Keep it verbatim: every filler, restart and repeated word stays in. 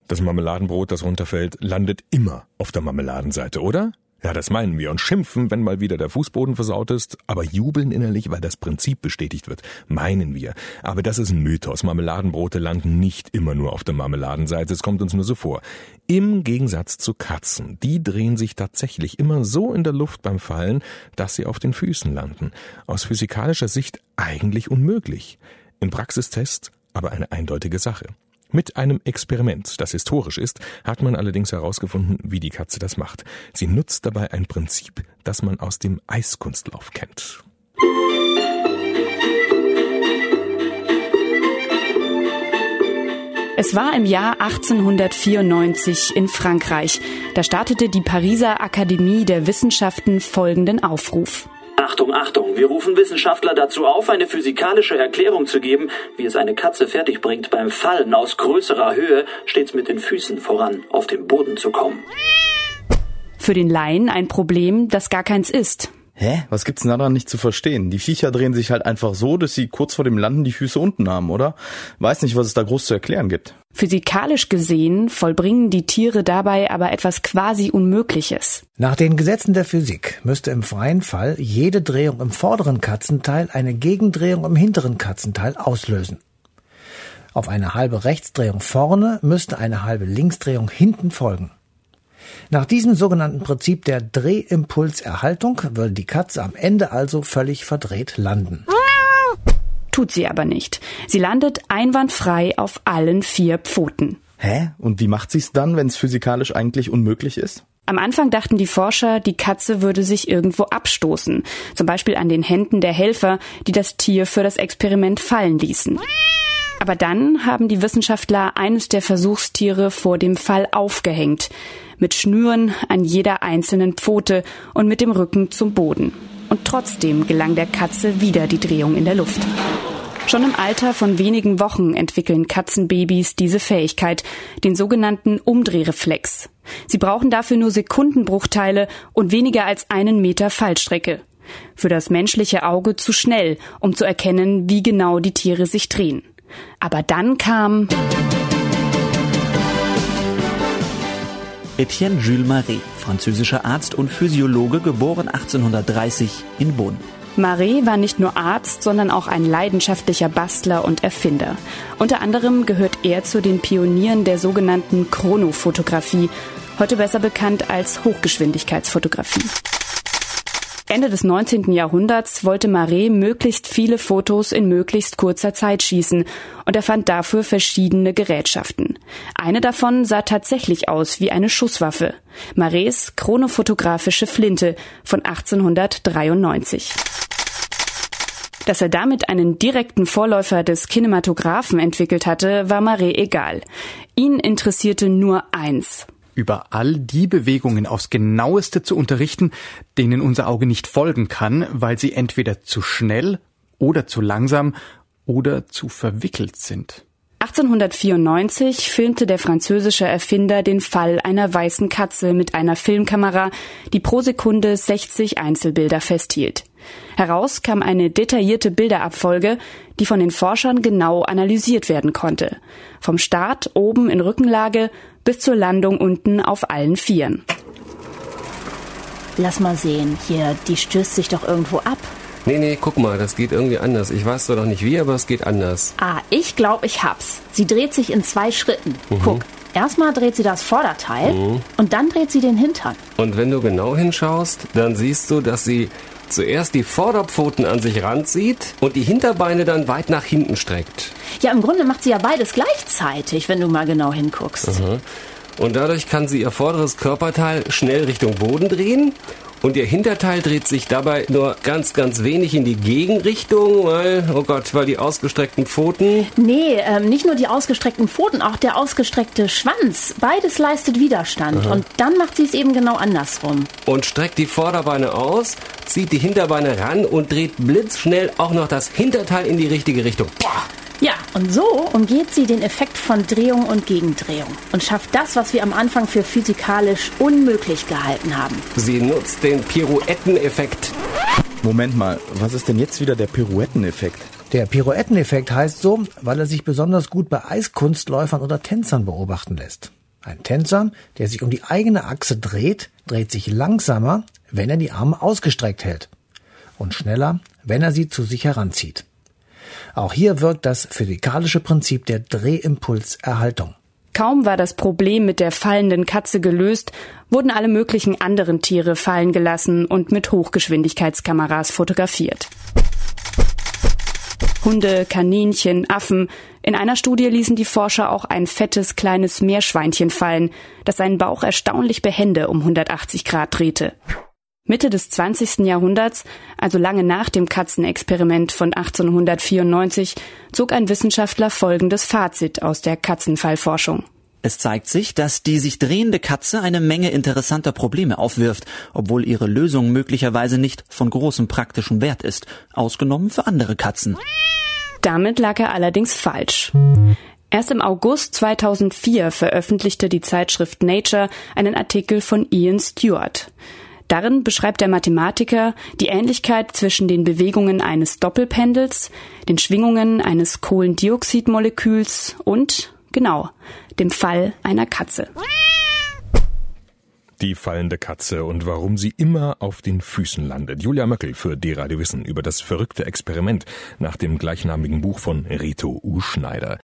Das Marmeladenbrot, das runterfällt, landet immer auf der Marmeladenseite, oder? Ja, das meinen wir und schimpfen, wenn mal wieder der Fußboden versaut ist, aber jubeln innerlich, weil das Prinzip bestätigt wird, meinen wir. Aber das ist ein Mythos. Marmeladenbrote landen nicht immer nur auf der Marmeladenseite, es kommt uns nur so vor. Im Gegensatz zu Katzen, die drehen sich tatsächlich immer so in der Luft beim Fallen, dass sie auf den Füßen landen. Aus physikalischer Sicht eigentlich unmöglich. Im Praxistest aber eine eindeutige Sache. Mit einem Experiment, das historisch ist, hat man allerdings herausgefunden, wie die Katze das macht. Sie nutzt dabei ein Prinzip, das man aus dem Eiskunstlauf kennt. Es war im Jahr achtzehnhundertvierundneunzig in Frankreich. Da startete die Pariser Akademie der Wissenschaften folgenden Aufruf. Achtung, Achtung, wir rufen Wissenschaftler dazu auf, eine physikalische Erklärung zu geben, wie es eine Katze fertigbringt, beim Fallen aus größerer Höhe stets mit den Füßen voran auf den Boden zu kommen. Für den Laien ein Problem, das gar keins ist. Hä? Was gibt's denn daran nicht zu verstehen? Die Viecher drehen sich halt einfach so, dass sie kurz vor dem Landen die Füße unten haben, oder? Weiß nicht, was es da groß zu erklären gibt. Physikalisch gesehen vollbringen die Tiere dabei aber etwas quasi Unmögliches. Nach den Gesetzen der Physik müsste im freien Fall jede Drehung im vorderen Katzenteil eine Gegendrehung im hinteren Katzenteil auslösen. Auf eine halbe Rechtsdrehung vorne müsste eine halbe Linksdrehung hinten folgen. Nach diesem sogenannten Prinzip der Drehimpulserhaltung würde die Katze am Ende also völlig verdreht landen. Tut sie aber nicht. Sie landet einwandfrei auf allen vier Pfoten. Hä? Und wie macht sie's dann, wenn es physikalisch eigentlich unmöglich ist? Am Anfang dachten die Forscher, die Katze würde sich irgendwo abstoßen. Zum Beispiel an den Händen der Helfer, die das Tier für das Experiment fallen ließen. Aber dann haben die Wissenschaftler eines der Versuchstiere vor dem Fall aufgehängt. Mit Schnüren an jeder einzelnen Pfote und mit dem Rücken zum Boden. Und trotzdem gelang der Katze wieder die Drehung in der Luft. Schon im Alter von wenigen Wochen entwickeln Katzenbabys diese Fähigkeit, den sogenannten Umdrehreflex. Sie brauchen dafür nur Sekundenbruchteile und weniger als einen Meter Fallstrecke. Für das menschliche Auge zu schnell, um zu erkennen, wie genau die Tiere sich drehen. Aber dann kam Etienne Jules Marais, französischer Arzt und Physiologe, geboren achtzehnhundertdreißig in Bonn. Marais war nicht nur Arzt, sondern auch ein leidenschaftlicher Bastler und Erfinder. Unter anderem gehört er zu den Pionieren der sogenannten Chronofotografie, heute besser bekannt als Hochgeschwindigkeitsfotografie. Ende des neunzehnten Jahrhunderts wollte Marais möglichst viele Fotos in möglichst kurzer Zeit schießen und er fand dafür verschiedene Gerätschaften. Eine davon sah tatsächlich aus wie eine Schusswaffe. Marais chronofotografische Flinte von achtzehnhundertdreiundneunzig. Dass er damit einen direkten Vorläufer des Kinematographen entwickelt hatte, war Marais egal. Ihn interessierte nur eins: über all die Bewegungen aufs Genaueste zu unterrichten, denen unser Auge nicht folgen kann, weil sie entweder zu schnell oder zu langsam oder zu verwickelt sind. achtzehnhundertvierundneunzig filmte der französische Erfinder den Fall einer weißen Katze mit einer Filmkamera, die pro Sekunde sechzig Einzelbilder festhielt. Heraus kam eine detaillierte Bilderabfolge, die von den Forschern genau analysiert werden konnte. Vom Start oben in Rückenlage bis zur Landung unten auf allen Vieren. Lass mal sehen, hier, die stößt sich doch irgendwo ab. Nee, nee, guck mal, das geht irgendwie anders. Ich weiß zwar noch nicht wie, aber es geht anders. Ah, ich glaube, ich hab's. Sie dreht sich in zwei Schritten. Mhm. Guck, erstmal dreht sie das Vorderteil mhm. und dann dreht sie den Hintern. Und wenn du genau hinschaust, dann siehst du, dass sie zuerst die Vorderpfoten an sich ranzieht und die Hinterbeine dann weit nach hinten streckt. Ja, im Grunde macht sie ja beides gleichzeitig, wenn du mal genau hinguckst. Aha. Und dadurch kann sie ihr vorderes Körperteil schnell Richtung Boden drehen und ihr Hinterteil dreht sich dabei nur ganz, ganz wenig in die Gegenrichtung, weil, oh Gott, weil die ausgestreckten Pfoten... Nee, ähm, nicht nur die ausgestreckten Pfoten, auch der ausgestreckte Schwanz. Beides leistet Widerstand. Aha. Und dann macht sie es eben genau andersrum. Und streckt die Vorderbeine aus, zieht die Hinterbeine ran und dreht blitzschnell auch noch das Hinterteil in die richtige Richtung. Boah! Ja, und so umgeht sie den Effekt von Drehung und Gegendrehung und schafft das, was wir am Anfang für physikalisch unmöglich gehalten haben. Sie nutzt den Pirouetteneffekt. Moment mal, was ist denn jetzt wieder der Pirouetteneffekt? Der Pirouetteneffekt heißt so, weil er sich besonders gut bei Eiskunstläufern oder Tänzern beobachten lässt. Ein Tänzer, der sich um die eigene Achse dreht, dreht sich langsamer, wenn er die Arme ausgestreckt hält. Und schneller, wenn er sie zu sich heranzieht. Auch hier wirkt das physikalische Prinzip der Drehimpulserhaltung. Kaum war das Problem mit der fallenden Katze gelöst, wurden alle möglichen anderen Tiere fallen gelassen und mit Hochgeschwindigkeitskameras fotografiert. Hunde, Kaninchen, Affen. In einer Studie ließen die Forscher auch ein fettes kleines Meerschweinchen fallen, das seinen Bauch erstaunlich behende um hundertachtzig Grad drehte. Mitte des zwanzigsten Jahrhunderts, also lange nach dem Katzenexperiment von achtzehnhundertvierundneunzig, zog ein Wissenschaftler folgendes Fazit aus der Katzenfallforschung. Es zeigt sich, dass die sich drehende Katze eine Menge interessanter Probleme aufwirft, obwohl ihre Lösung möglicherweise nicht von großem praktischen Wert ist, ausgenommen für andere Katzen. Damit lag er allerdings falsch. Erst im August zweitausendvier veröffentlichte die Zeitschrift Nature einen Artikel von Ian Stewart. Darin beschreibt der Mathematiker die Ähnlichkeit zwischen den Bewegungen eines Doppelpendels, den Schwingungen eines Kohlendioxidmoleküls und, genau, dem Fall einer Katze. Die fallende Katze und warum sie immer auf den Füßen landet. Julia Möckel für D-Radio Wissen über das verrückte Experiment nach dem gleichnamigen Buch von Reto Uschneider.